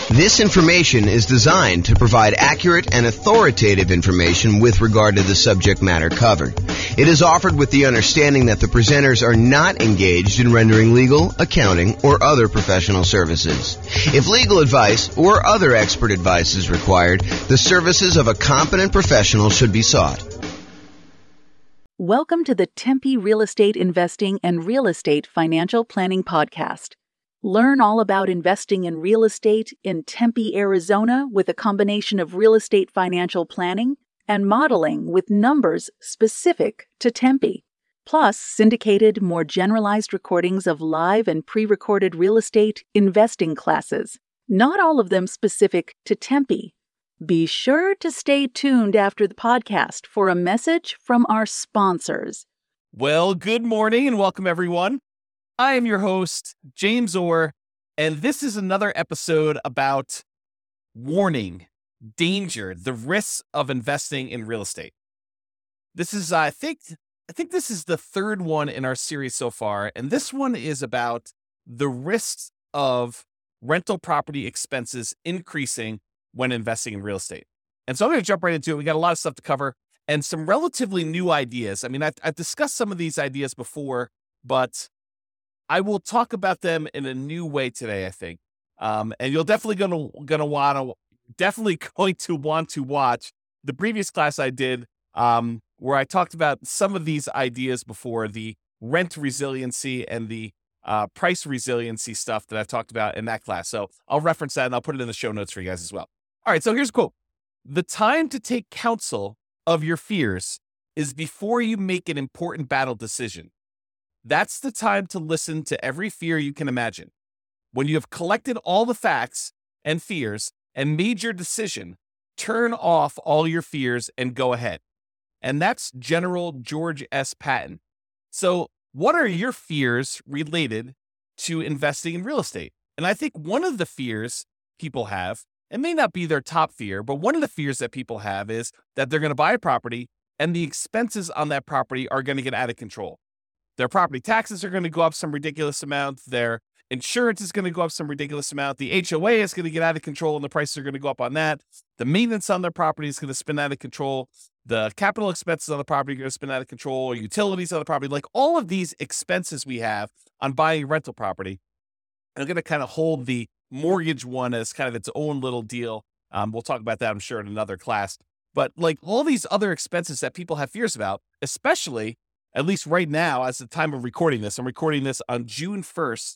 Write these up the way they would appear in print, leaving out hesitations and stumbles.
This information is designed to provide accurate and authoritative information with regard to the subject matter covered. It is offered with the understanding that the presenters are not engaged in rendering legal, accounting, or other professional services. If legal advice or other expert advice is required, the services of a competent professional should be sought. Welcome to the Tempe Real Estate Investing and Real Estate Financial Planning Podcast. Learn all about investing in real estate in Tempe, Arizona, with a combination of real estate financial planning and modeling with numbers specific to Tempe, plus syndicated, more generalized recordings of live and pre-recorded real estate investing classes, not all of them specific to Tempe. Be sure to stay tuned after the podcast for a message from our sponsors. Well, good morning and welcome, everyone. I am your host, James Orr, and this is another episode about warning, danger, the risks of investing in real estate. This is, I think this is the third one in our series so far, and this one is about the risks of rental property expenses increasing when investing in real estate. And so I'm going to jump right into it. We got a lot of stuff to cover and some relatively new ideas. I mean, I've discussed some of these ideas before, but I will talk about them in a new way today, I think. And you'll definitely going to want to watch the previous class I did, where I talked about some of these ideas before, the rent resiliency and the price resiliency stuff that I've talked about in that class. So I'll reference that and I'll put it in the show notes for you guys as well. All right, so here's a quote. "The time to take counsel of your fears is before you make an important battle decision. That's the time to listen to every fear you can imagine. When you have collected all the facts and fears and made your decision, turn off all your fears and go ahead." And that's General George S. Patton. So what are your fears related to investing in real estate? And I think one of the fears people have, it may not be their top fear, but one of the fears that people have is that they're going to buy a property and the expenses on that property are going to get out of control. Their property taxes are going to go up some ridiculous amount. Their insurance is going to go up some ridiculous amount. The HOA is going to get out of control and the prices are going to go up on that. The maintenance on their property is going to spin out of control. The capital expenses on the property are going to spin out of control, or utilities on the property. Like all of these expenses we have on buying a rental property are going to kind of hold the mortgage one as kind of its own little deal. We'll talk about that, I'm sure, in another class. But like all these other expenses that people have fears about, especially at least right now, as the time of recording this, I'm recording this on June 1st,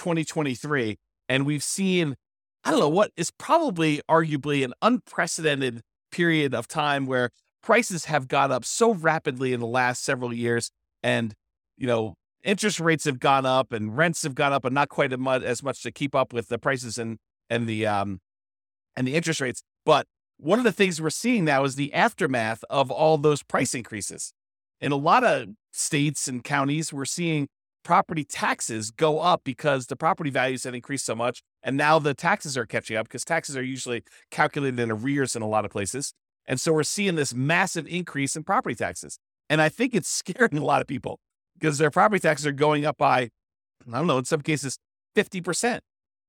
2023. And we've seen, I don't know, what is probably arguably an unprecedented period of time where prices have gone up so rapidly in the last several years. And, you know, interest rates have gone up and rents have gone up, and not quite as much to keep up with the prices and the interest rates. But one of the things we're seeing now is the aftermath of all those price increases. In a lot of states and counties, we're seeing property taxes go up because the property values have increased so much. And now the taxes are catching up because taxes are usually calculated in arrears in a lot of places. And so we're seeing this massive increase in property taxes. And I think it's scaring a lot of people because their property taxes are going up by, I don't know, in some cases, 50%,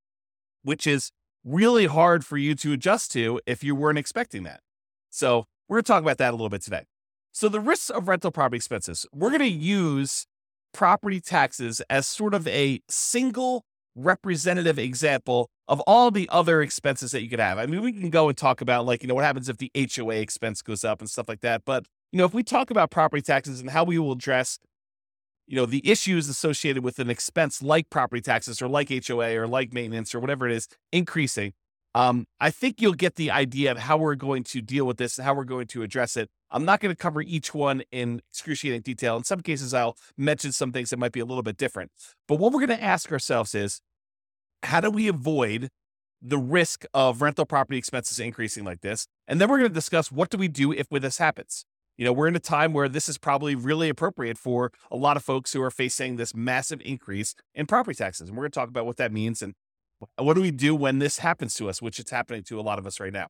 which is really hard for you to adjust to if you weren't expecting that. So we're going to talk about that a little bit today. So the risks of rental property expenses, we're going to use property taxes as sort of a single representative example of all the other expenses that you could have. I mean, we can go and talk about like, you know, what happens if the HOA expense goes up and stuff like that. But, you know, if we talk about property taxes and how we will address, you know, the issues associated with an expense like property taxes or like HOA or like maintenance or whatever it is increasing, I think you'll get the idea of how we're going to deal with this and how we're going to address it. I'm not going to cover each one in excruciating detail. In some cases, I'll mention some things that might be a little bit different. But what we're going to ask ourselves is, how do we avoid the risk of rental property expenses increasing like this? And then we're going to discuss, what do we do if this happens? You know, we're in a time where this is probably really appropriate for a lot of folks who are facing this massive increase in property taxes. And we're going to talk about what that means and what do we do when this happens to us, which it's happening to a lot of us right now.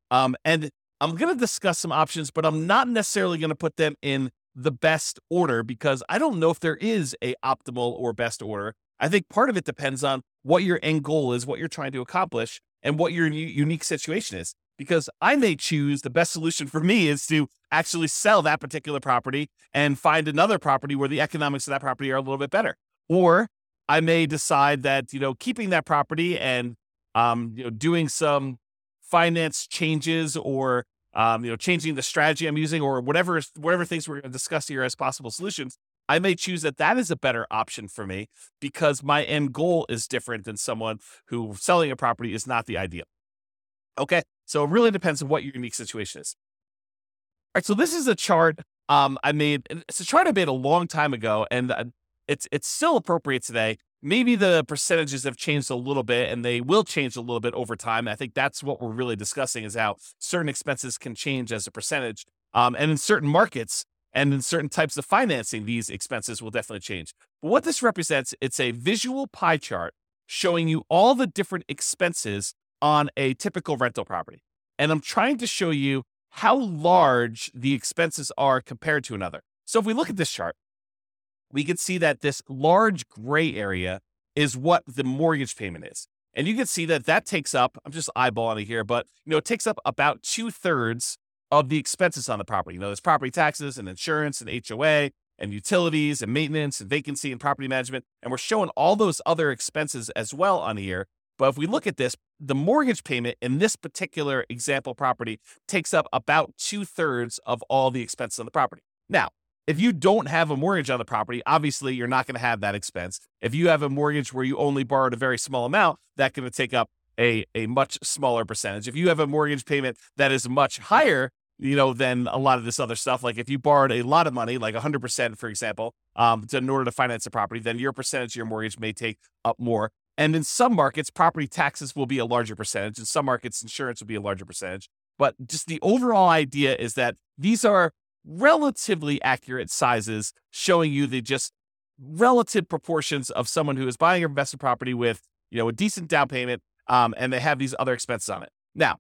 And I'm going to discuss some options, but I'm not necessarily going to put them in the best order because I don't know if there is a optimal or best order. I think part of it depends on what your end goal is, what you're trying to accomplish, and what your unique situation is. Because I may choose the best solution for me is to actually sell that particular property and find another property where the economics of that property are a little bit better. Or I may decide that, keeping that property and, doing some finance changes or, changing the strategy I'm using or whatever things we're going to discuss here as possible solutions, I may choose that is a better option for me because my end goal is different than someone who selling a property is not the ideal. Okay. So it really depends on what your unique situation is. All right. So this is a chart I made. It's a chart I made a long time ago, and it's still appropriate today. Maybe the percentages have changed a little bit, and they will change a little bit over time. I think that's what we're really discussing is how certain expenses can change as a percentage. And in certain markets and in certain types of financing, these expenses will definitely change. But what this represents, it's a visual pie chart showing you all the different expenses on a typical rental property. And I'm trying to show you how large the expenses are compared to another. So if we look at this chart, we can see that this large gray area is what the mortgage payment is. And you can see that takes up, I'm just eyeballing it here, but it takes up about 2/3 of the expenses on the property. There's property taxes and insurance and HOA and utilities and maintenance and vacancy and property management. And we're showing all those other expenses as well on here. But if we look at this, the mortgage payment in this particular example property takes up about 2/3 of all the expenses on the property. Now, if you don't have a mortgage on the property, obviously you're not going to have that expense. If you have a mortgage where you only borrowed a very small amount, that's going to take up a much smaller percentage. If you have a mortgage payment that is much higher, than a lot of this other stuff, like if you borrowed a lot of money, like 100%, for example, in order to finance a property, then your percentage of your mortgage may take up more. And in some markets, property taxes will be a larger percentage. In some markets, insurance will be a larger percentage. But just the overall idea is that these are relatively accurate sizes showing you the just relative proportions of someone who is buying an investment property with, a decent down payment, and they have these other expenses on it. Now,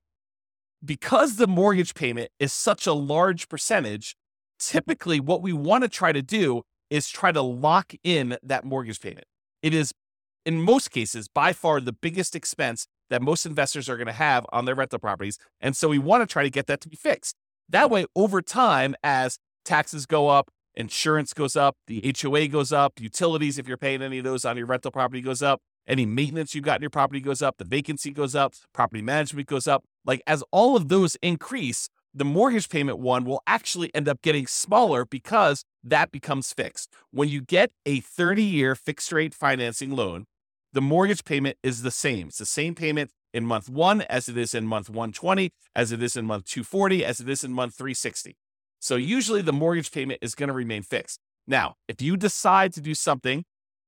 because the mortgage payment is such a large percentage, typically what we want to try to do is try to lock in that mortgage payment. It is, in most cases, by far the biggest expense that most investors are going to have on their rental properties. And so we want to try to get that to be fixed. That way, over time, as taxes go up, insurance goes up, the HOA goes up, utilities, if you're paying any of those on your rental property, goes up, any maintenance you've got in your property goes up, the vacancy goes up, property management goes up. Like as all of those increase, the mortgage payment one will actually end up getting smaller because that becomes fixed. When you get a 30-year fixed rate financing loan, the mortgage payment is the same. It's the same payment in month 1 as it is in month 120, as it is in month 240, as it is in month 360. So usually the mortgage payment is going to remain fixed. Now, if you decide to do something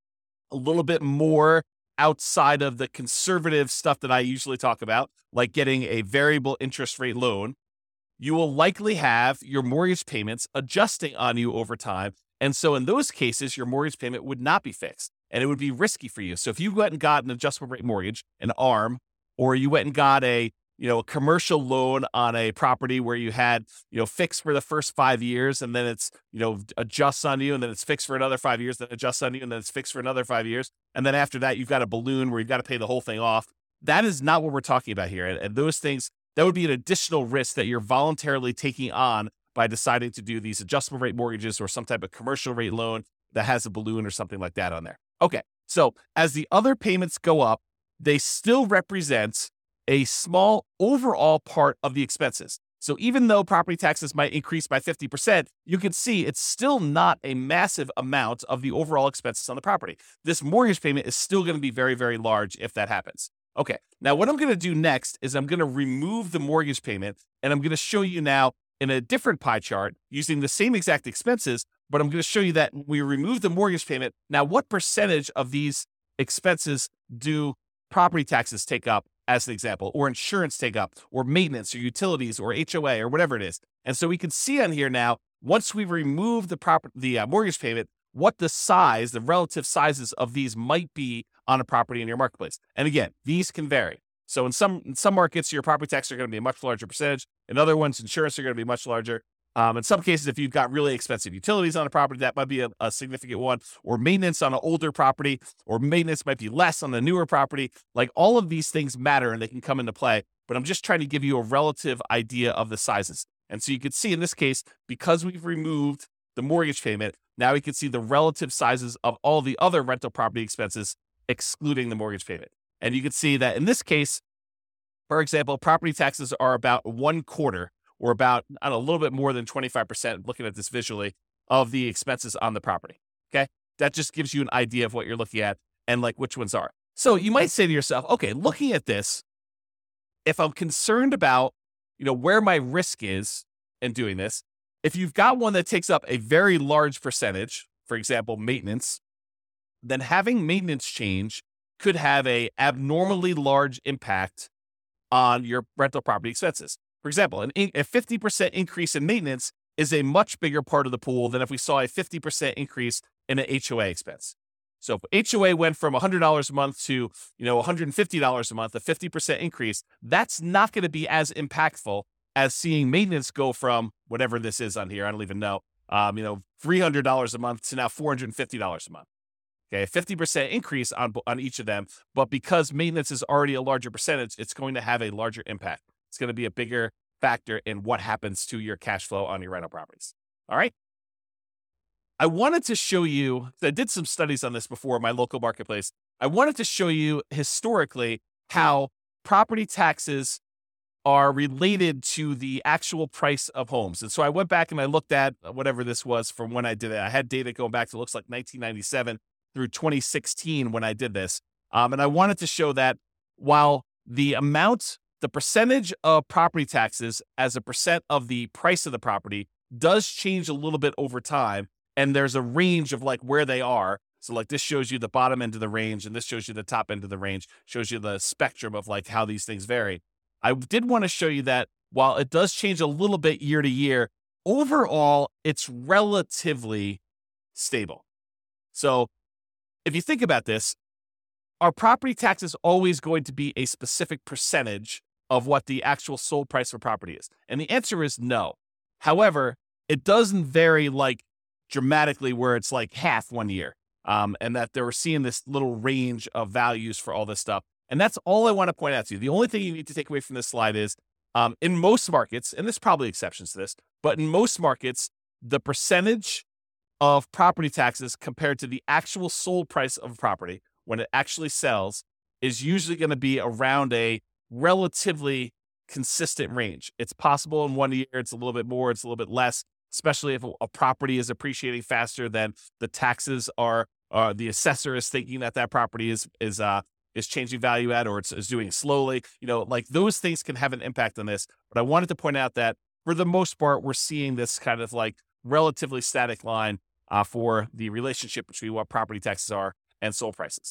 a little bit more outside of the conservative stuff that I usually talk about, like getting a variable interest rate loan, you will likely have your mortgage payments adjusting on you over time. And so in those cases, your mortgage payment would not be fixed and it would be risky for you. So if you went and got an adjustable rate mortgage, an ARM, or you went and got a commercial loan on a property where you had, fixed for the first 5 years and then it's, adjusts on you and then it's fixed for another 5 years, then adjusts on you and then it's fixed for another 5 years. And then after that, you've got a balloon where you've got to pay the whole thing off. That is not what we're talking about here. And those things, that would be an additional risk that you're voluntarily taking on by deciding to do these adjustable rate mortgages or some type of commercial rate loan that has a balloon or something like that on there. Okay. So as the other payments go up, they still represent a small overall part of the expenses. So even though property taxes might increase by 50%, you can see it's still not a massive amount of the overall expenses on the property. This mortgage payment is still going to be very, very large if that happens. Okay, now what I'm going to do next is I'm going to remove the mortgage payment, and I'm going to show you now in a different pie chart using the same exact expenses, but I'm going to show you that we remove the mortgage payment. Now, what percentage of these expenses do property taxes take up, as an example, or insurance take up, or maintenance, or utilities, or HOA, or whatever it is? And so we can see on here now, once we remove the mortgage payment, what the relative sizes of these might be on a property in your marketplace. And again, these can vary. So in some markets, your property taxes are going to be a much larger percentage. In other ones, insurance are going to be much larger. In some cases, if you've got really expensive utilities on a property, that might be a significant one, or maintenance on an older property, or maintenance might be less on the newer property. Like all of these things matter and they can come into play, but I'm just trying to give you a relative idea of the sizes. And so you can see in this case, because we've removed the mortgage payment, now we can see the relative sizes of all the other rental property expenses, excluding the mortgage payment. And you can see that in this case, for example, property taxes are about 1/4 or about, I don't know, a little bit more than 25%, looking at this visually, of the expenses on the property. Okay. That just gives you an idea of what you're looking at and like which ones are. So you might say to yourself, okay, looking at this, if I'm concerned about, where my risk is in doing this, if you've got one that takes up a very large percentage, for example, maintenance, then having maintenance change could have a abnormally large impact on your rental property expenses. For example, a 50% increase in maintenance is a much bigger part of the pool than if we saw a 50% increase in an HOA expense. So if HOA went from $100 a month to, $150 a month, a 50% increase, that's not going to be as impactful as seeing maintenance go from whatever this is on here. I don't even know, $300 a month to now $450 a month. Okay, a 50% increase on each of them, but because maintenance is already a larger percentage, it's going to have a larger impact. It's going to be a bigger factor in what happens to your cash flow on your rental properties. All right. I wanted to show you, I did some studies on this before, my local marketplace. I wanted to show you historically how property taxes are related to the actual price of homes. And so I went back and I looked at whatever this was from when I did it. I had data going back to, looks like 1997 through 2016 when I did this. And I wanted to show that while the percentage of property taxes as a percent of the price of the property does change a little bit over time, and there's a range of like where they are. So like this shows you the bottom end of the range, and this shows you the top end of the range, shows you the spectrum of like how these things vary. I did want to show you that while it does change a little bit year to year, overall, it's relatively stable. So if you think about this, are property taxes always going to be a specific percentage of what the actual sold price for property is? And the answer is no. However, it doesn't vary like dramatically where it's like half one year. And that they were seeing this little range of values for all this stuff. And that's all I want to point out to you. The only thing you need to take away from this slide is in most markets, and there's probably exceptions to this, but in most markets, the percentage of property taxes compared to the actual sold price of a property when it actually sells is usually going to be around a relatively consistent range. It's possible in one year, it's a little bit more, it's a little bit less, especially if a property is appreciating faster than the taxes are, the assessor is thinking that property is changing value at, or is doing it slowly. Like those things can have an impact on this. But I wanted to point out that for the most part, we're seeing this kind of like relatively static line for the relationship between what property taxes are and sold prices.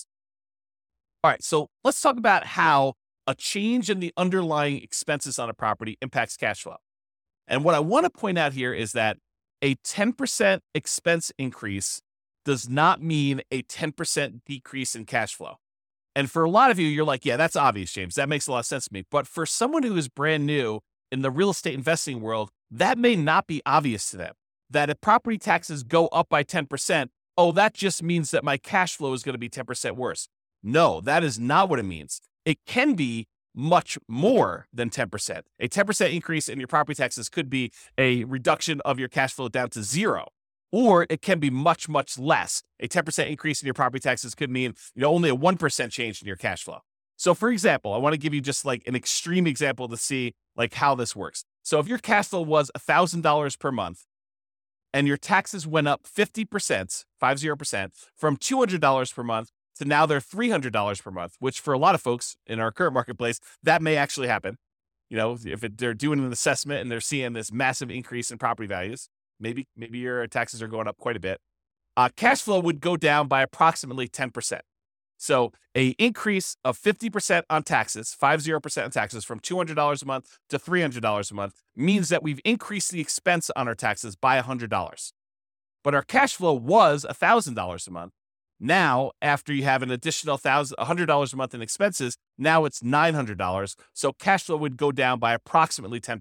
All right, so let's talk about how a change in the underlying expenses on a property impacts cash flow. And what I want to point out here is that a 10% expense increase does not mean a 10% decrease in cash flow. And for a lot of you, you're like, yeah, that's obvious, James. That makes a lot of sense to me. But for someone who is brand new in the real estate investing world, that may not be obvious to them. That if property taxes go up by 10%, oh, that just means that my cash flow is going to be 10% worse. No, that is not what it means. It can be much more than 10%. A 10% increase in your property taxes could be a reduction of your cash flow down to zero, or it can be much, much less. A 10% increase in your property taxes could mean only a 1% change in your cash flow. So for example, I want to give you just like an extreme example to see like how this works. So if your cash flow was $1,000 per month and your taxes went up 50%, from $200 per month to now they're $300 per month, which for a lot of folks in our current marketplace, that may actually happen. If they're doing an assessment and they're seeing this massive increase in property values, maybe your taxes are going up quite a bit. Cash flow would go down by approximately 10%. So a increase of 50% on taxes, 50% on taxes from $200 a month to $300 a month means that we've increased the expense on our taxes by $100. But our cash flow was $1,000 a month. Now, after you have an additional $100 a month in expenses, now it's $900. So cash flow would go down by approximately 10%.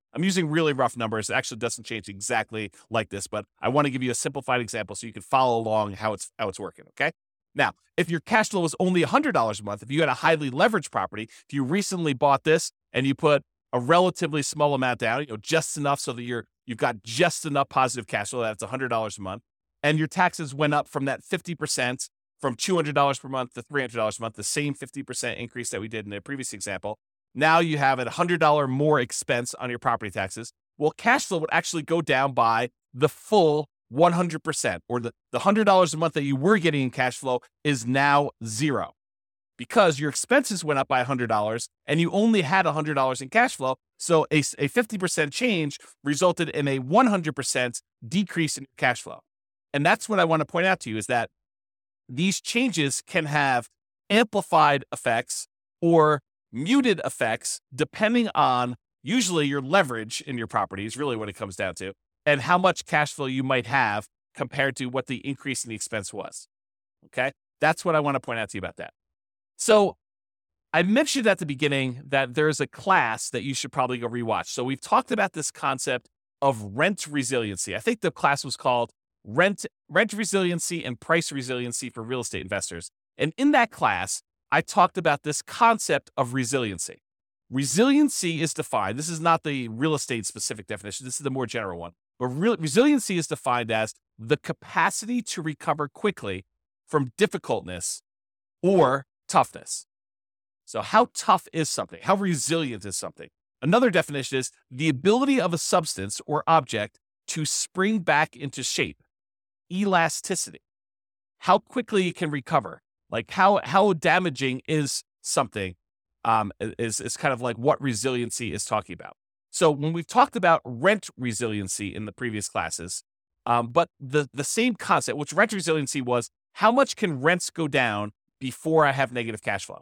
I'm using really rough numbers. It actually doesn't change exactly like this, but I want to give you a simplified example so you can follow along how it's working, okay? Now, if your cash flow was only $100 a month, if you had a highly leveraged property, if you recently bought this and you put a relatively small amount down, just enough so that you've got just enough positive cash flow, that's $100 a month, and your taxes went up from that 50%, from $200 per month to $300 a month, the same 50% increase that we did in the previous example. Now you have a $100 more expense on your property taxes. Well, cash flow would actually go down by the full 100%, or the $100 a month that you were getting in cash flow is now zero because your expenses went up by $100 and you only had $100 in cash flow. So a 50% change resulted in a 100% decrease in cash flow. And that's what I want to point out to you is that these changes can have amplified effects or muted effects depending on usually your leverage in your property is really what it comes down to, and how much cash flow you might have compared to what the increase in the expense was. Okay? That's what I want to point out to you about that. So I mentioned at the beginning that there's a class that you should probably go rewatch. So we've talked about this concept of rent resiliency. I think the class was called Rent Resiliency and Price Resiliency for Real Estate Investors. And in that class, I talked about this concept of resiliency. Resiliency is defined, this is not the real estate specific definition, this is the more general one. But resiliency is defined as the capacity to recover quickly from difficultness or toughness. So how tough is something? How resilient is something? Another definition is the ability of a substance or object to spring back into shape. Elasticity. How quickly it can recover. Like how damaging is something is kind of like what resiliency is talking about. So when we've talked about rent resiliency in the previous classes, but the same concept, which rent resiliency was, how much can rents go down before I have negative cash flow?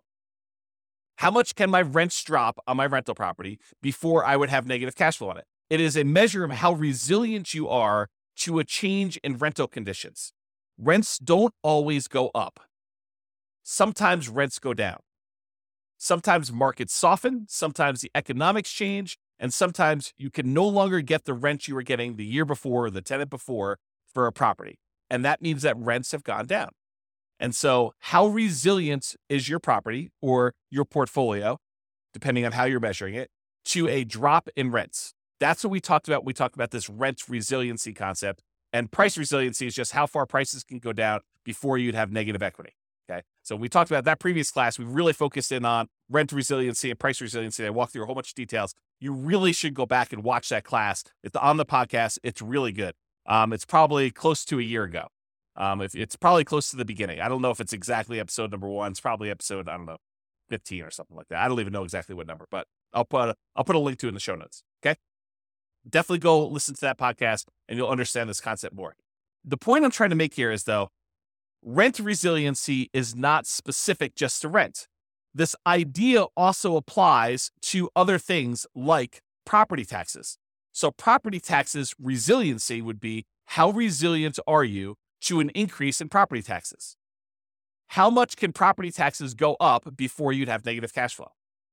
How much can my rents drop on my rental property before I would have negative cash flow on it? It is a measure of how resilient you are to a change in rental conditions. Rents don't always go up. Sometimes rents go down. Sometimes markets soften, sometimes the economics change, and sometimes you can no longer get the rent you were getting the year before or the tenant before for a property. And that means that rents have gone down. And so how resilient is your property or your portfolio, depending on how you're measuring it, to a drop in rents? That's what we talked about. We talked about this rent resiliency concept, and price resiliency is just how far prices can go down before you'd have negative equity. Okay. So we talked about that previous class. We really focused in on rent resiliency and price resiliency. I walked through a whole bunch of details. You really should go back and watch that class. It's on the podcast. It's really good. It's probably close to a year ago. It's probably close to the beginning. I don't know if it's exactly episode number 1. It's probably episode, 15 or something like that. I don't even know exactly what number, but I'll put a link to it in the show notes. Okay. Definitely go listen to that podcast and you'll understand this concept more. The point I'm trying to make here is, though, rent resiliency is not specific just to rent. This idea also applies to other things like property taxes. So property taxes resiliency would be, how resilient are you to an increase in property taxes? How much can property taxes go up before you'd have negative cash flow?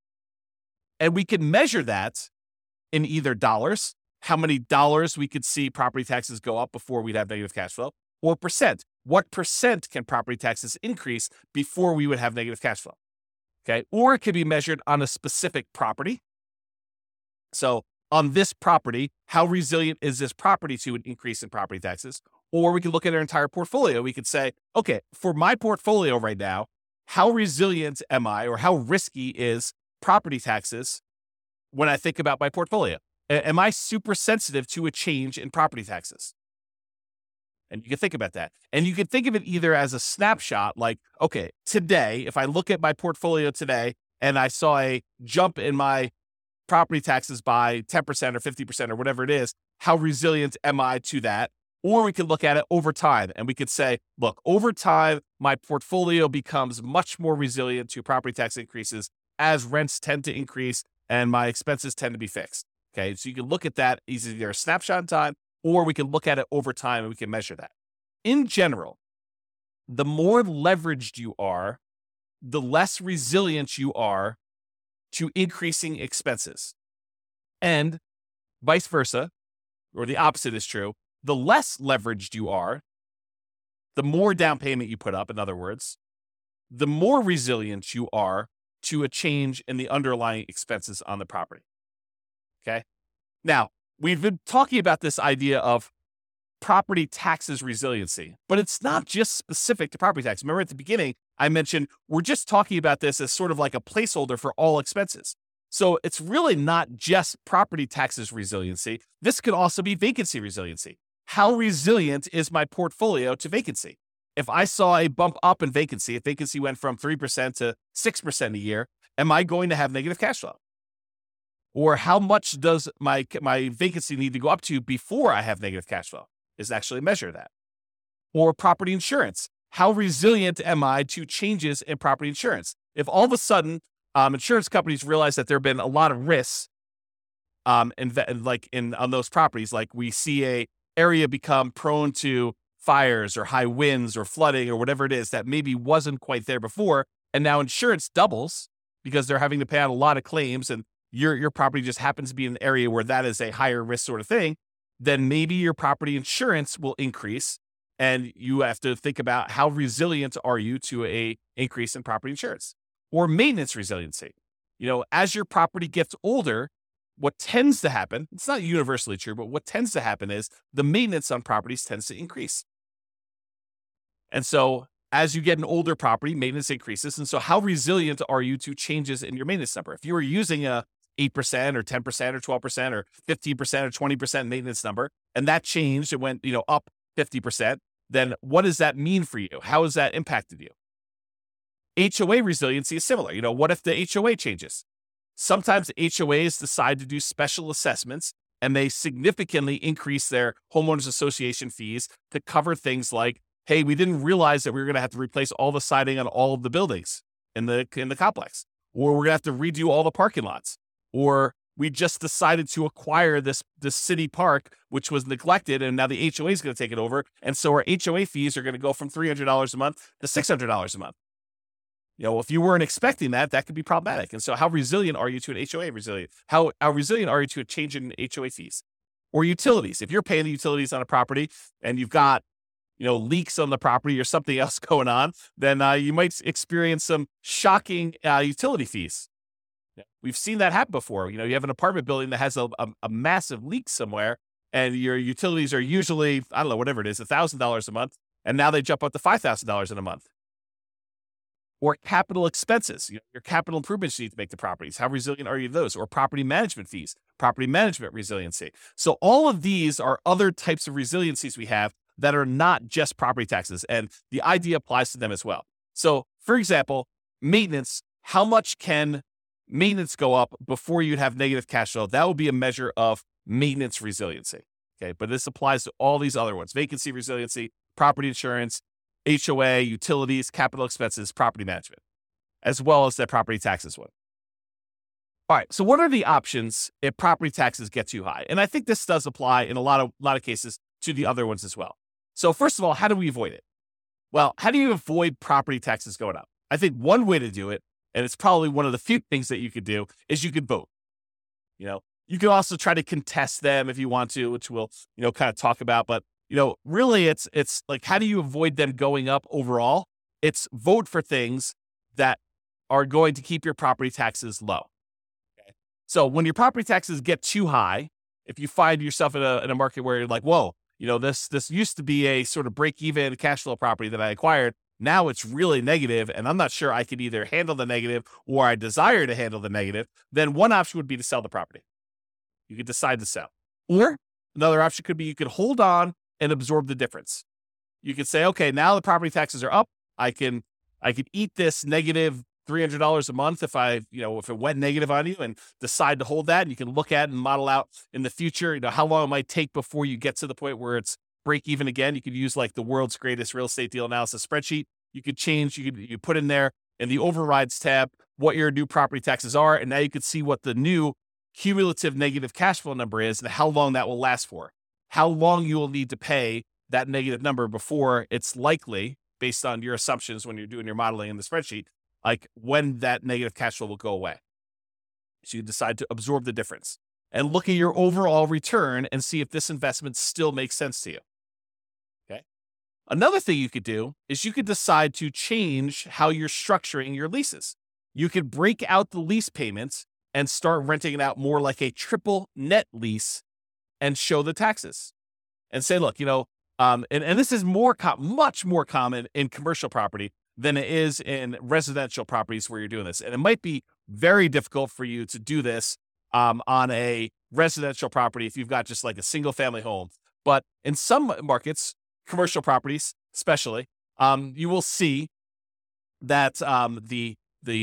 And we can measure that in either dollars, how many dollars we could see property taxes go up before we'd have negative cash flow, or percent. What percent can property taxes increase before we would have negative cash flow? Okay. Or it could be measured on a specific property. So on this property, how resilient is this property to an increase in property taxes? Or we could look at our entire portfolio. We could say, okay, for my portfolio right now, how resilient am I, or how risky is property taxes when I think about my portfolio? Am I super sensitive to a change in property taxes? And you can think about that. And you can think of it either as a snapshot, like, okay, today, if I look at my portfolio today and I saw a jump in my property taxes by 10% or 50% or whatever it is, how resilient am I to that? Or we could look at it over time and we could say, look, over time, my portfolio becomes much more resilient to property tax increases as rents tend to increase and my expenses tend to be fixed. Okay, so you can look at that as either a snapshot in time, or we can look at it over time and we can measure that. In general, the more leveraged you are, the less resilient you are to increasing expenses. And Vice versa, or the opposite is true. The less leveraged you are, the more down payment you put up, in other words, the more resilient you are to a change in the underlying expenses on the property. Okay? Now, we've been talking about this idea of property taxes resiliency, but it's not just specific to property tax. Remember at the beginning, I mentioned we're just talking about this as sort of like a placeholder for all expenses. So it's really not just property taxes resiliency. This could also be vacancy resiliency. How resilient is my portfolio to vacancy? If I saw a bump up in vacancy, if vacancy went from 3% to 6% a year, am I going to have negative cash flow? Or how much does my vacancy need to go up to before I have negative cash flow? Is actually measure that. Or property insurance. How resilient am I to changes in property insurance? If all of a sudden insurance companies realize that there have been a lot of risks on those properties, like we see a area become prone to fires or high winds or flooding or whatever it is that maybe wasn't quite there before, and now insurance doubles because they're having to pay out a lot of claims, and your property just happens to be in an area where that is a higher risk sort of thing, then maybe your property insurance will increase, and you have to think about how resilient are you to a increase in property insurance. Or maintenance resiliency. As your property gets older, what tends to happen, it's not universally true, but what tends to happen is the maintenance on properties tends to increase. And so as you get an older property, maintenance increases. And so how resilient are you to changes in your maintenance number? If you were using a 8% or 10% or 12% or 15% or 20% maintenance number, and that changed, it went, up 50%, then what does that mean for you? How has that impacted you? HOA resiliency is similar. What if the HOA changes? Sometimes HOAs decide to do special assessments and they significantly increase their homeowners association fees to cover things like, hey, we didn't realize that we were going to have to replace all the siding on all of the buildings in the complex, or we're going to have to redo all the parking lots, or we just decided to acquire this city park, which was neglected, and now the HOA is going to take it over, and so our HOA fees are going to go from $300 a month to $600 a month. If you weren't expecting that could be problematic. And so how resilient are you to an HOA resilient? How resilient are you to a change in HOA fees? Or utilities. If you're paying the utilities on a property and you've got, leaks on the property or something else going on, then you might experience some shocking utility fees. We've seen that happen before. You have an apartment building that has a massive leak somewhere, and your utilities are usually, I don't know, whatever it is, $1,000 a month, and now they jump up to $5,000 in a month. Or capital expenses, your capital improvements you need to make to properties. How resilient are you to those? Or property management fees, property management resiliency. So all of these are other types of resiliencies we have that are not just property taxes, and the idea applies to them as well. So, for example, maintenance, how much can maintenance go up before you'd have negative cash flow? That would be a measure of maintenance resiliency. Okay, but this applies to all these other ones: vacancy resiliency, property insurance, HOA, utilities, capital expenses, property management, as well as that property taxes one. All right, so what are the options if property taxes get too high? And I think this does apply in a lot of cases to the other ones as well. So first of all, how do we avoid it? Well, how do you avoid property taxes going up? I think one way to do it, and it's probably one of the few things that you could do, is you could vote. You can also try to contest them if you want to, which we'll, kind of talk about, but really it's like, how do you avoid them going up overall? It's vote for things that are going to keep your property taxes low. Okay? So when your property taxes get too high, if you find yourself in a market where you're like, whoa, this used to be a sort of break-even cash flow property that I acquired. Now it's really negative, and I'm not sure I could either handle the negative or I desire to handle the negative, then one option would be to sell the property. You could decide to sell. Or another option could be you could hold on and absorb the difference. You could say, okay, now the property taxes are up. I could eat this negative $300 a month if if it went negative on you, and decide to hold that. And you can look at and model out in the future, how long it might take before you get to the point where it's break even again. You could use like the world's greatest real estate deal analysis spreadsheet. You could change, you put in there in the overrides tab what your new property taxes are. And now you could see what the new cumulative negative cash flow number is and how long that will last for. How long you will need to pay that negative number before it's likely, based on your assumptions when you're doing your modeling in the spreadsheet, like when that negative cash flow will go away. So you decide to absorb the difference. and look at your overall return and see if this investment still makes sense to you. Okay. Another thing you could do is you could decide to change how you're structuring your leases. You could break out the lease payments and start renting it out more like a triple net lease and show the taxes and say, look, and this is much more common in commercial property than it is in residential properties where you're doing this. And it might be very difficult for you to do this on a residential property if you've got just like a single family home. But in some markets, commercial properties especially, you will see that the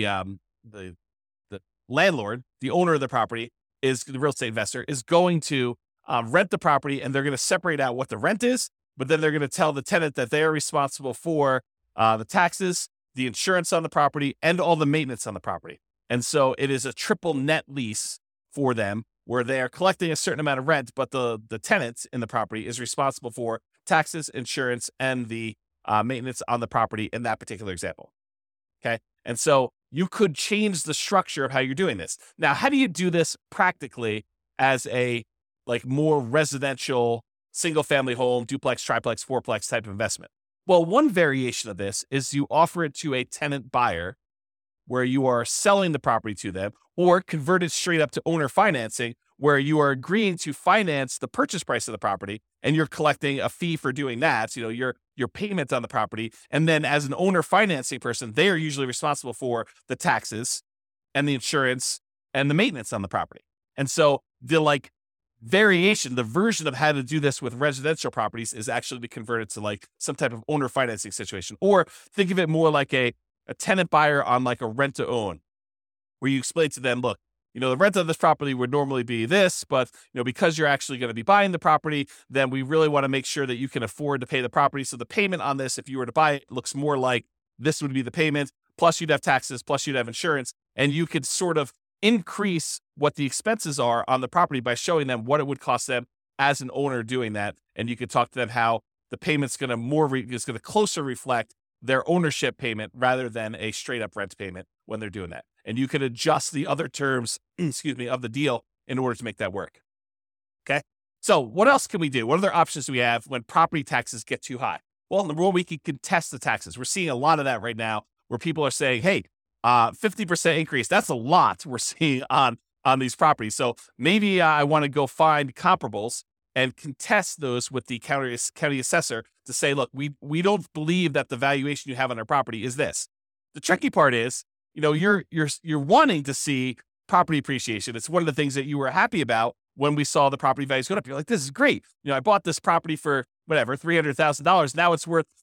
landlord, the owner of the property, is the real estate investor, is going to rent the property, and they're going to separate out what the rent is, but then they're going to tell the tenant that they are responsible for the taxes, the insurance on the property, and all the maintenance on the property. And so it is a triple net lease for them where they are collecting a certain amount of rent, but the tenant in the property is responsible for taxes, insurance, and the maintenance on the property in that particular example. Okay. And so you could change the structure of how you're doing this. Now, how do you do this practically as a more residential single family home, duplex, triplex, fourplex type of investment? Well, one variation of this is you offer it to a tenant buyer where you are selling the property to them, or convert it straight up to owner financing where you are agreeing to finance the purchase price of the property and you're collecting a fee for doing that, your payment on the property. And then as an owner financing person, they are usually responsible for the taxes and the insurance and the maintenance on the property. And so the variation, the version of how to do this with residential properties is actually to convert it to some type of owner financing situation. Or think of it more like a tenant buyer on a rent to own, where you explain to them, look, the rent on this property would normally be this, but because you're actually going to be buying the property, then we really want to make sure that you can afford to pay the property. So the payment on this, if you were to buy it, looks more like this would be the payment, plus you'd have taxes, plus you'd have insurance, and you could sort of increase what the expenses are on the property by showing them what it would cost them as an owner doing that. And you could talk to them how the payment's going to closer reflect their ownership payment rather than a straight up rent payment when they're doing that. And you could adjust the other terms, of the deal in order to make that work. Okay. So what else can we do? What other options do we have when property taxes get too high? Well, number one, we can contest the taxes. We're seeing a lot of that right now where people are saying, hey, 50% increase. That's a lot we're seeing on these properties. So maybe I want to go find comparables and contest those with the county assessor to say, look, we don't believe that the valuation you have on our property is this. The tricky part is, you're wanting to see property appreciation. It's one of the things that you were happy about when we saw the property values go up. You're like, this is great. I bought this property for whatever, $300,000. Now it's worth,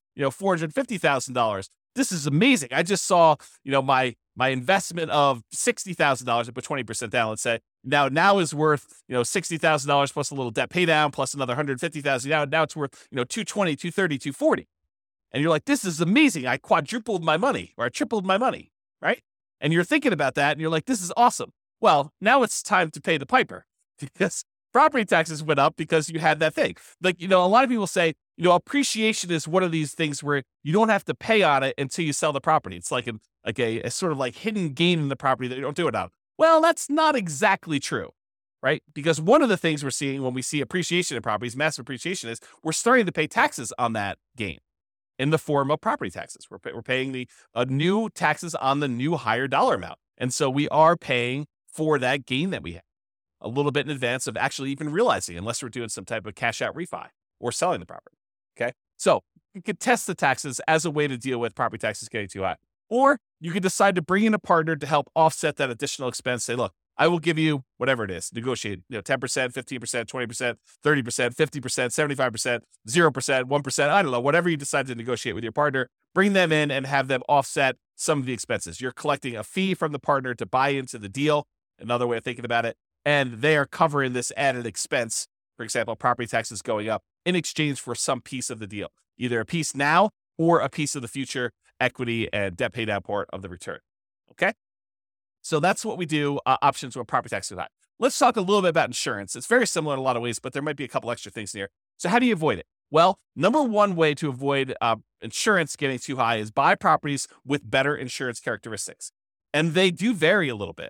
$450,000. This is amazing. I just saw, my investment of $60,000, I put 20% down, let's say, now is worth, $60,000 plus a little debt pay down plus another $150,000. Now it's worth, $220, $230, $240. And you're like, this is amazing. I quadrupled my money, or I tripled my money, right? And you're thinking about that and you're like, this is awesome. Well, now it's time to pay the piper because property taxes went up because you had that thing. A lot of people say, appreciation is one of these things where you don't have to pay on it until you sell the property. It's like a sort of hidden gain in the property that you don't do it on. Well, that's not exactly true, right? Because one of the things we're seeing when we see appreciation in properties, massive appreciation, is we're starting to pay taxes on that gain in the form of property taxes. We're paying the new taxes on the new higher dollar amount. And so we are paying for that gain that we have a little bit in advance of actually even realizing, unless we're doing some type of cash out refi or selling the property. Okay. So you could test the taxes as a way to deal with property taxes getting too high. Or you could decide to bring in a partner to help offset that additional expense. Say, look, I will give you whatever it is, negotiate, 10%, 15%, 20%, 30%, 50%, 75%, 0%, 1%. I don't know, whatever you decide to negotiate with your partner, bring them in and have them offset some of the expenses. You're collecting a fee from the partner to buy into the deal. Another way of thinking about it. And they are covering this added expense, for example, property taxes going up in exchange for some piece of the deal, either a piece now or a piece of the future equity and debt pay down part of the return. Okay. So that's what we do, options when property taxes are high. Let's talk a little bit about insurance. It's very similar in a lot of ways, but there might be a couple extra things here. So how do you avoid it? Well, number one way to avoid insurance getting too high is buy properties with better insurance characteristics. And they do vary a little bit.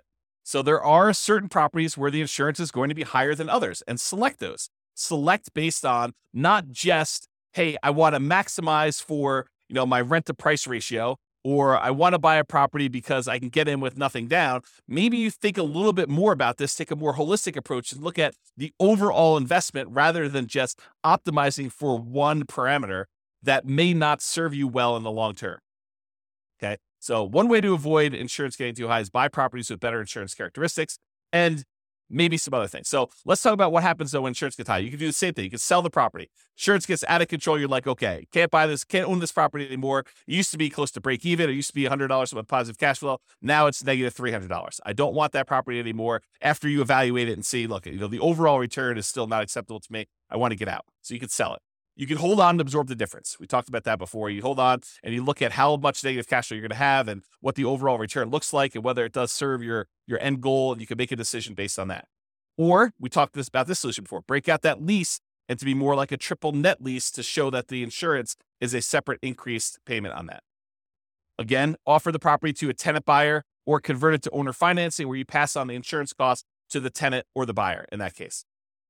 So there are certain properties where the insurance is going to be higher than others, and select those. Select based on not just, hey, I want to maximize for, my rent to price ratio, or I want to buy a property because I can get in with nothing down. Maybe you think a little bit more about this, take a more holistic approach and look at the overall investment rather than just optimizing for one parameter that may not serve you well in the long term. Okay. So one way to avoid insurance getting too high is buy properties with better insurance characteristics and maybe some other things. So let's talk about what happens though when insurance gets high. You can do the same thing. You can sell the property. Insurance gets out of control. You're like, okay, can't buy this, can't own this property anymore. It used to be close to break even. It used to be $100 with positive cash flow. Now it's negative $300. I don't want that property anymore. After you evaluate it and see, look, the overall return is still not acceptable to me. I want to get out. So you can sell it. You can hold on and absorb the difference. We talked about that before. You hold on and you look at how much negative cash flow you're going to have and what the overall return looks like and whether it does serve your end goal, and you can make a decision based on that. Or we talked about this solution before, break out that lease and to be more like a triple net lease to show that the insurance is a separate increased payment on that. Again, offer the property to a tenant buyer or convert it to owner financing where you pass on the insurance cost to the tenant or the buyer in that case.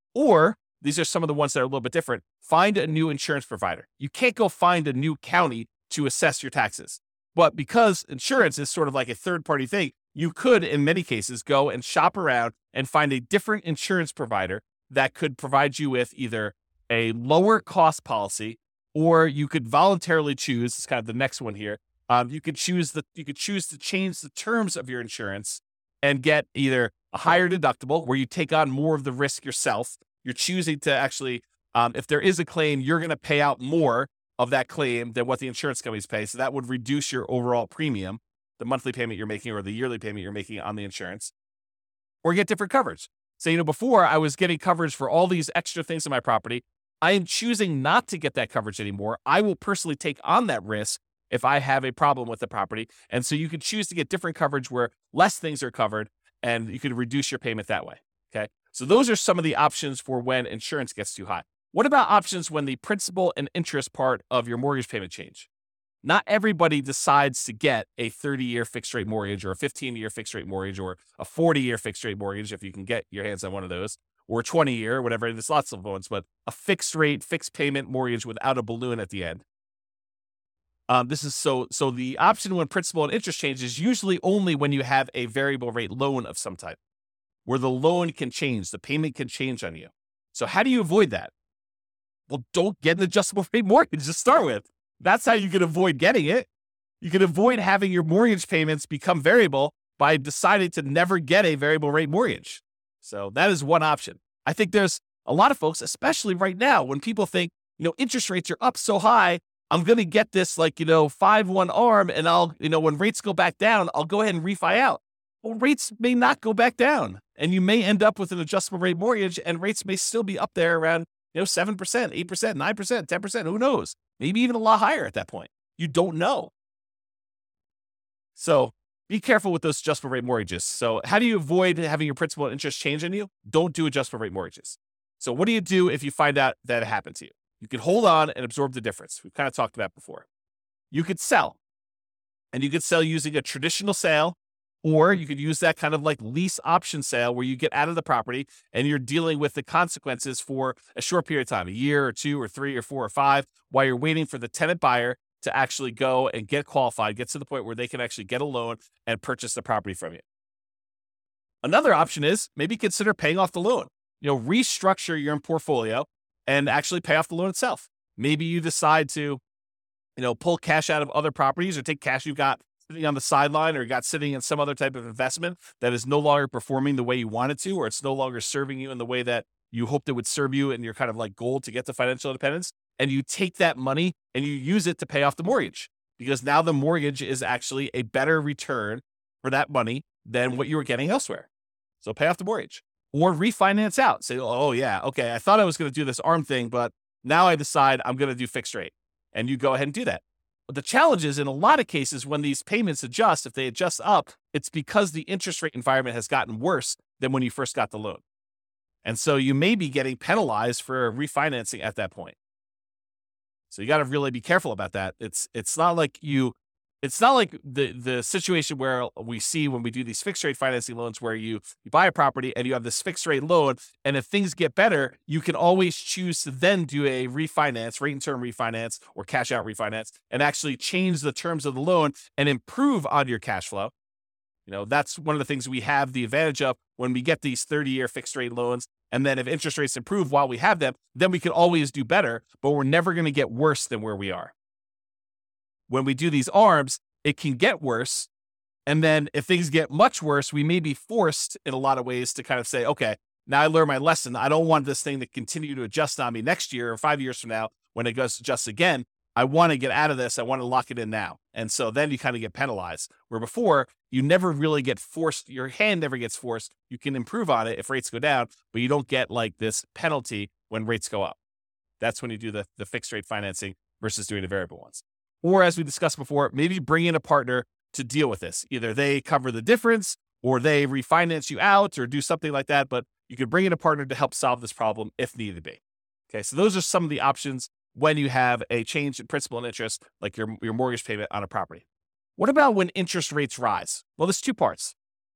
Or these are some of the ones that are a little bit different. Find a new insurance provider. You can't go find a new county to assess your taxes. But because insurance is sort of like a third-party thing, you could, in many cases, go and shop around and find a different insurance provider that could provide you with either a lower cost policy, or you could voluntarily choose, it's kind of the next one here, you could choose to change the terms of your insurance and get either a higher deductible where you take on more of the risk yourself. You're choosing to actually, if there is a claim, you're going to pay out more of that claim than what the insurance companies pay. So that would reduce your overall premium, the monthly payment you're making or the yearly payment you're making on the insurance, or get different coverage. So, before I was getting coverage for all these extra things in my property. I am choosing not to get that coverage anymore. I will personally take on that risk if I have a problem with the property. And so you can choose to get different coverage where less things are covered and you can reduce your payment that way. Okay. So those are some of the options for when insurance gets too high. What about options when the principal and interest part of your mortgage payment change? Not everybody decides to get a 30-year fixed rate mortgage or a 15-year fixed rate mortgage or a 40-year fixed rate mortgage if you can get your hands on one of those, or 20-year, whatever. There's lots of ones, but a fixed rate, fixed payment mortgage without a balloon at the end. This is so the option when principal and interest change is usually only when you have a variable rate loan of some type, where the loan can change, the payment can change on you. So how do you avoid that? Well, don't get an adjustable rate mortgage to start with. That's how you can avoid getting it. You can avoid having your mortgage payments become variable by deciding to never get a variable rate mortgage. So that is one option. I think there's a lot of folks, especially right now, when people think, interest rates are up so high, I'm going to get this 5-1 ARM and I'll, when rates go back down, I'll go ahead and refi out. Well, rates may not go back down and you may end up with an adjustable rate mortgage and rates may still be up there around 7%, 8%, 9%, 10%, who knows? Maybe even a lot higher at that point. You don't know. So be careful with those adjustable rate mortgages. So how do you avoid having your principal and interest change on you? Don't do adjustable rate mortgages. So what do you do if you find out that it happened to you? You can hold on and absorb the difference. We've kind of talked about before. You could sell. And you could sell using a traditional sale, or you could use that kind of like lease option sale where you get out of the property and you're dealing with the consequences for a short period of time, a year or 2 or 3 or 4 or 5, while you're waiting for the tenant buyer to actually go and get qualified, get to the point where they can actually get a loan and purchase the property from you. Another option is maybe consider paying off the loan. Restructure your portfolio and actually pay off the loan itself. Maybe you decide to, pull cash out of other properties or take cash you've got sitting on the sideline or got sitting in some other type of investment that is no longer performing the way you want it to, or it's no longer serving you in the way that you hoped it would serve you in your kind of like goal to get to financial independence. And you take that money and you use it to pay off the mortgage, because now the mortgage is actually a better return for that money than what you were getting elsewhere. So pay off the mortgage or refinance out. Say, oh yeah, okay, I thought I was going to do this ARM thing, but now I decide I'm going to do fixed rate. And you go ahead and do that. But the challenge is in a lot of cases when these payments adjust, if they adjust up, it's because the interest rate environment has gotten worse than when you first got the loan. And so you may be getting penalized for refinancing at that point. So you got to really be careful about that. It's not like you it's not like the situation where we see when we do these fixed rate financing loans where you buy a property and you have this fixed rate loan, and if things get better, you can always choose to then do a refinance, rate and term refinance or cash out refinance, and actually change the terms of the loan and improve on your cash flow. That's one of the things we have the advantage of when we get these 30-year fixed rate loans. And then if interest rates improve while we have them, then we can always do better, but we're never going to get worse than where we are. When we do these ARMs, it can get worse. And then if things get much worse, we may be forced in a lot of ways to kind of say, okay, now I learned my lesson. I don't want this thing to continue to adjust on me next year or 5 years from now when it goes to adjust again. I want to get out of this. I want to lock it in now. And so then you kind of get penalized, where before you never really get forced. Your hand never gets forced. You can improve on it if rates go down, but you don't get like this penalty when rates go up. That's when you do the fixed rate financing versus doing the variable ones. Or as we discussed before, maybe bring in a partner to deal with this. Either they cover the difference or they refinance you out or do something like that. But you could bring in a partner to help solve this problem if needed be. Okay, so those are some of the options when you have a change in principal and interest, like your mortgage payment on a property. What about when interest rates rise? Well, there's two parts.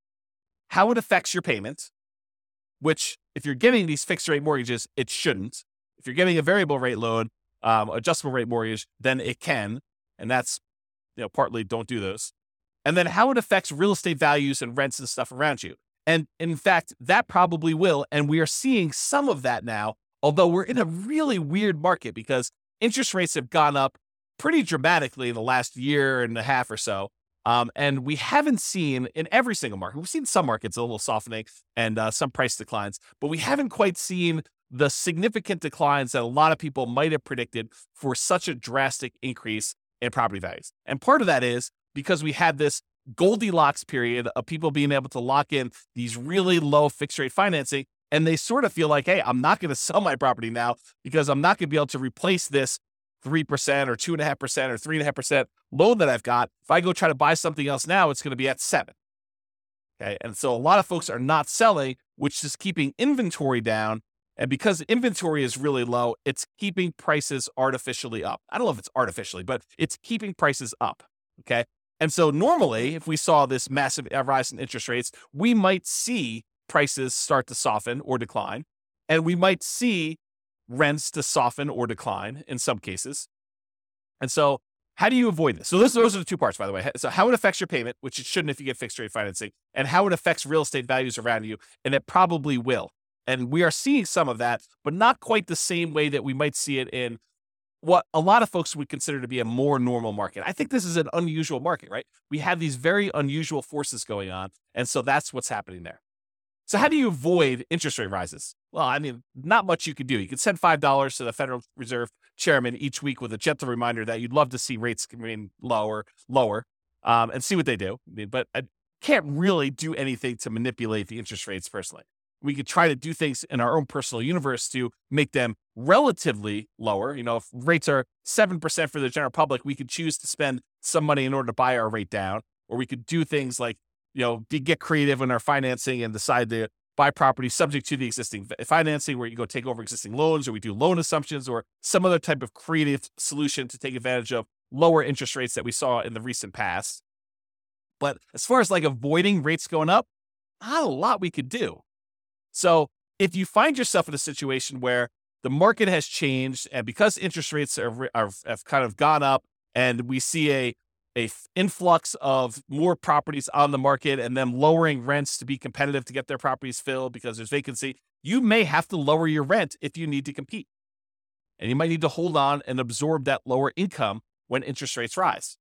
How it affects your payment, which if you're getting these fixed rate mortgages, it shouldn't. If you're getting a variable rate loan, adjustable rate mortgage, then it can. And that's, partly don't do those. And then how it affects real estate values and rents and stuff around you. And in fact, that probably will. And we are seeing some of that now, although we're in a really weird market because interest rates have gone up pretty dramatically in the last year and a half or so. And we haven't seen in every single market, we've seen some markets a little softening and some price declines, but we haven't quite seen the significant declines that a lot of people might have predicted for such a drastic increase in property values. And part of that is because we had this Goldilocks period of people being able to lock in these really low fixed rate financing. And they sort of feel like, hey, I'm not going to sell my property now because I'm not going to be able to replace this 3% or 2.5% or 3.5% loan that I've got. If I go try to buy something else now, it's going to be at 7%. Okay. And so a lot of folks are not selling, which is keeping inventory down. And because inventory is really low, it's keeping prices artificially up. I don't know if it's artificially, but it's keeping prices up. Okay. And so normally, if we saw this massive rise in interest rates, we might see prices start to soften or decline, and we might see rents to soften or decline in some cases. And so how do you avoid this? So those are the two parts, by the way. So how it affects your payment, which it shouldn't if you get fixed rate financing, and how it affects real estate values around you, and it probably will. And we are seeing some of that, but not quite the same way that we might see it in what a lot of folks would consider to be a more normal market. I think this is an unusual market, right? We have these very unusual forces going on, and so that's what's happening there. So how do you avoid interest rate rises? Well, I mean, not much you could do. You could send $5 to the Federal Reserve Chairman each week with a gentle reminder that you'd love to see rates remain lower, and see what they do. But I can't really do anything to manipulate the interest rates personally. We could try to do things in our own personal universe to make them relatively lower. If rates are 7% for the general public, we could choose to spend some money in order to buy our rate down, or we could do things like get creative in our financing and decide to buy property subject to the existing financing, where you go take over existing loans, or we do loan assumptions, or some other type of creative solution to take advantage of lower interest rates that we saw in the recent past. But as far as like avoiding rates going up, not a lot we could do. So if you find yourself in a situation where the market has changed, and because interest rates have kind of gone up, and we see a influx of more properties on the market and them lowering rents to be competitive to get their properties filled because there's vacancy, you may have to lower your rent if you need to compete. And you might need to hold on and absorb that lower income when interest rates rise.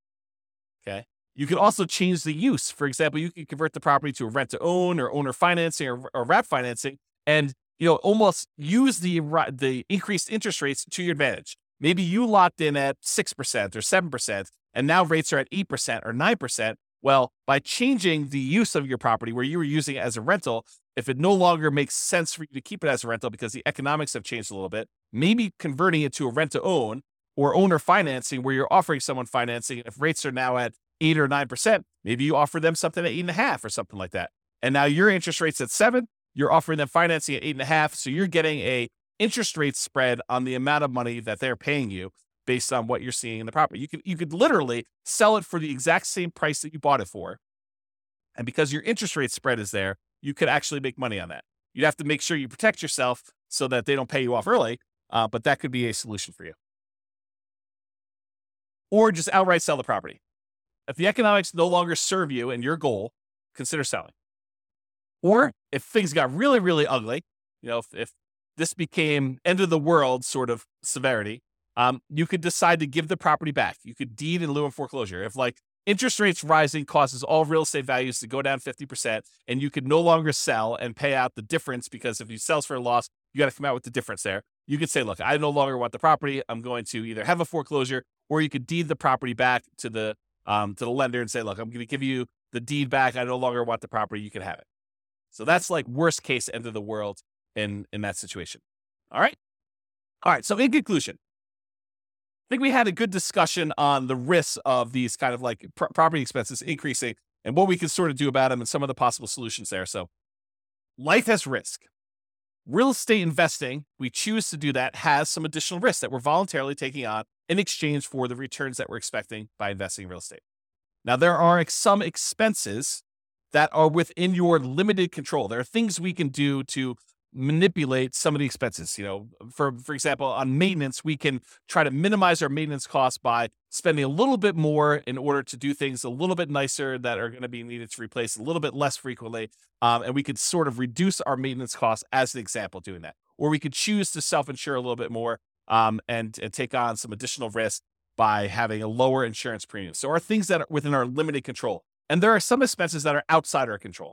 Okay. You can also change the use. For example, you can convert the property to a rent to own or owner financing or wrap financing, and almost use the increased interest rates to your advantage. Maybe you locked in at 6% or 7%, and now rates are at 8% or 9%. Well, by changing the use of your property where you were using it as a rental, if it no longer makes sense for you to keep it as a rental because the economics have changed a little bit, maybe converting it to a rent to own or owner financing where you're offering someone financing. If rates are now at 8 or 9%, maybe you offer them something at 8.5 or something like that. And now your interest rate's at 7, you're offering them financing at 8.5. So you're getting a interest rate spread on the amount of money that they're paying you. based on what you're seeing in the property. You could literally sell it for the exact same price that you bought it for. And because your interest rate spread is there, you could actually make money on that. You'd have to make sure you protect yourself so that they don't pay you off early, but that could be a solution for you. Or just outright sell the property. If the economics no longer serve you and your goal, consider selling. Or if things got really, really ugly, if this became end of the world sort of severity, you could decide to give the property back. You could deed in lieu of foreclosure. If interest rates rising causes all real estate values to go down 50%, and you could no longer sell and pay out the difference, because if you sell for a loss, you got to come out with the difference there. You could say, look, I no longer want the property. I'm going to either have a foreclosure, or you could deed the property back to the lender and say, look, I'm going to give you the deed back. I no longer want the property. You can have it. So that's worst case end of the world in that situation. All right. So in conclusion, I think we had a good discussion on the risks of these kind of property expenses increasing and what we can sort of do about them and some of the possible solutions there. So life has risk. Real estate investing, we choose to do that, has some additional risks that we're voluntarily taking on in exchange for the returns that we're expecting by investing in real estate. Now, there are some expenses that are within your limited control. There are things we can do to manipulate some of the expenses. For example, on maintenance, we can try to minimize our maintenance costs by spending a little bit more in order to do things a little bit nicer that are going to be needed to replace a little bit less frequently. And we could sort of reduce our maintenance costs as an example doing that. Or we could choose to self-insure a little bit more and take on some additional risk by having a lower insurance premium. So are things that are within our limited control. And there are some expenses that are outside our control.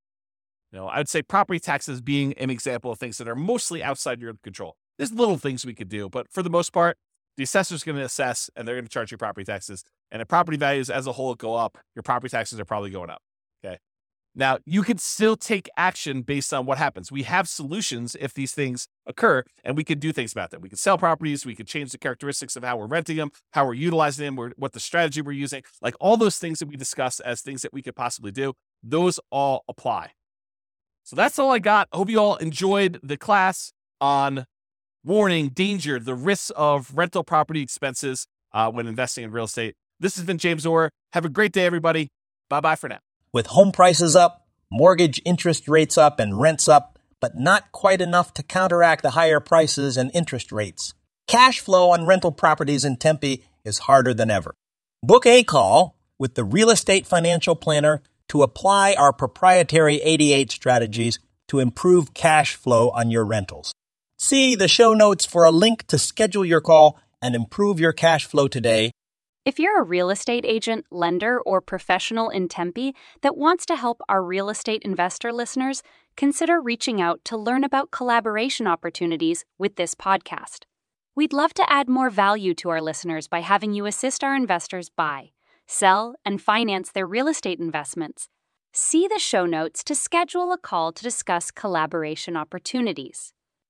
I would say property taxes being an example of things that are mostly outside your control. There's little things we could do, but for the most part, the assessor's going to assess and they're going to charge you property taxes. And if property values as a whole go up, your property taxes are probably going up. Okay. Now, you can still take action based on what happens. We have solutions if these things occur, and we can do things about them. We can sell properties. We can change the characteristics of how we're renting them, how we're utilizing them, what the strategy we're using. All those things that we discuss as things that we could possibly do, those all apply. So that's all I got. I hope you all enjoyed the class on warning, danger, the risks of rental property expenses when investing in real estate. This has been James Orr. Have a great day, everybody. Bye-bye for now. With home prices up, mortgage interest rates up, and rents up, but not quite enough to counteract the higher prices and interest rates, cash flow on rental properties in Tempe is harder than ever. Book a call with the Real Estate Financial Planner to apply our proprietary 88 strategies to improve cash flow on your rentals. See the show notes for a link to schedule your call and improve your cash flow today. If you're a real estate agent, lender, or professional in Tempe that wants to help our real estate investor listeners, consider reaching out to learn about collaboration opportunities with this podcast. We'd love to add more value to our listeners by having you assist our investors buy, sell, and finance their real estate investments. See the show notes to schedule a call to discuss collaboration opportunities.